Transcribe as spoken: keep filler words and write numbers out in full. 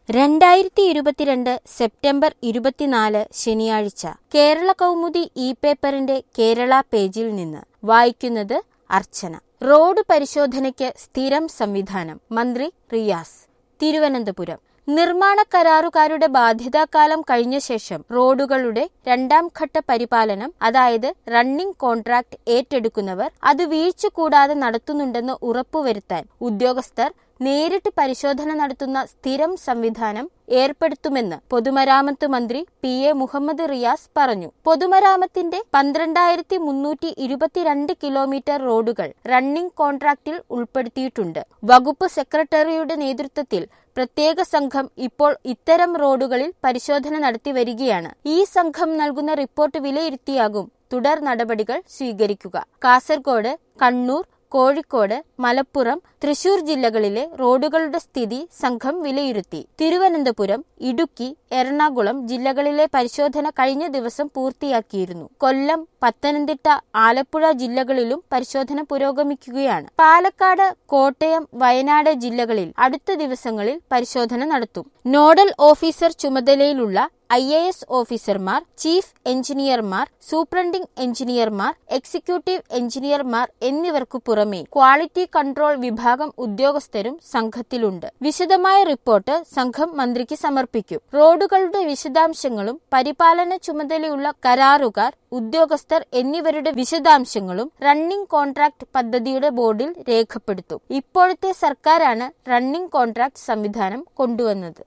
രണ്ടായിരത്തി ഇരുപത്തിരണ്ട് സെപ്റ്റംബർ ഇരുപത്തിനാല് ശനിയാഴ്ച കേരള കൗമുദി ഇ പേപ്പറിന്റെ കേരള പേജിൽ നിന്ന് വായിക്കുന്നത് അർച്ചന. റോഡ് പരിശോധനയ്ക്ക് സ്ഥിരം സംവിധാനം, മന്ത്രി റിയാസ്. തിരുവനന്തപുരം. നിർമ്മാണ കരാറുകാരുടെ ബാധ്യതാകാലം കഴിഞ്ഞ ശേഷം റോഡുകളുടെ രണ്ടാം ഘട്ട പരിപാലനം, അതായത് റണ്ണിംഗ് കോൺട്രാക്ട് ഏറ്റെടുക്കുന്നവർ അത് വീഴ്ച കൂടാതെ നടത്തുന്നുണ്ടെന്ന് ഉറപ്പുവരുത്താൻ ഉദ്യോഗസ്ഥർ നേരിട്ട് പരിശോധന നടത്തുന്ന സ്ഥിരം സംവിധാനം ഏർപ്പെടുത്തുമെന്ന് പൊതുമരാമത്ത് മന്ത്രി പി എ മുഹമ്മദ് റിയാസ് പറഞ്ഞു. പൊതുമരാമത്തിന്റെ പന്ത്രണ്ടായിരത്തി മുന്നൂറ്റി ഇരുപത്തിരണ്ട് കിലോമീറ്റർ റോഡുകൾ റണ്ണിംഗ് കോൺട്രാക്റ്റിൽ ഉൾപ്പെടുത്തിയിട്ടുണ്ട്. വകുപ്പ് സെക്രട്ടറിയുടെ നേതൃത്വത്തിൽ പ്രത്യേക സംഘം ഇപ്പോൾ ഇത്തരം റോഡുകളിൽ പരിശോധന നടത്തി വരികയാണ്. ഈ സംഘം നൽകുന്ന റിപ്പോർട്ട് വിലയിരുത്തിയാകും തുടർ നടപടികൾ സ്വീകരിക്കുക. കാസർഗോഡ്, കണ്ണൂർ, കോഴിക്കോട്, മലപ്പുറം, തൃശൂർ ജില്ലകളിലെ റോഡുകളുടെ സ്ഥിതി സംഘം വിലയിരുത്തി. തിരുവനന്തപുരം, ഇടുക്കി, എറണാകുളം ജില്ലകളിലെ പരിശോധന കഴിഞ്ഞ ദിവസം പൂർത്തിയാക്കിയിരുന്നു. കൊല്ലം, പത്തനംതിട്ട, ആലപ്പുഴ ജില്ലകളിലും പരിശോധന പുരോഗമിക്കുകയാണ്. പാലക്കാട്, കോട്ടയം, വയനാട് ജില്ലകളിൽ അടുത്ത ദിവസങ്ങളിൽ പരിശോധന നടത്തും. നോഡൽ ഓഫീസർ ചുമതലയിലുള്ള ഐ എ എസ് ഓഫീസർമാർ, ചീഫ് എഞ്ചിനീയർമാർ, സൂപ്രണ്ടിംഗ് എഞ്ചിനീയർമാർ, എക്സിക്യൂട്ടീവ് എഞ്ചിനീയർമാർ എന്നിവർക്കു പുറമെ ക്വാളിറ്റി കൺട്രോൾ വിഭാഗം ഉദ്യോഗസ്ഥരും സംഘത്തിലുണ്ട്. വിശദമായ റിപ്പോർട്ട് സംഘം മന്ത്രിക്ക് സമർപ്പിക്കും. റോഡുകളുടെ വിശദാംശങ്ങളും പരിപാലന ചുമതലയുള്ള കരാറുകാർ, ഉദ്യോഗസ്ഥർ എന്നിവരുടെ വിശദാംശങ്ങളും റണ്ണിംഗ് കോൺട്രാക്ട് പദ്ധതിയുടെ ബോർഡിൽ രേഖപ്പെടുത്തും. ഇപ്പോഴത്തെ സർക്കാരാണ് റണ്ണിംഗ് കോൺട്രാക്ട് സംവിധാനം കൊണ്ടുവന്നത്.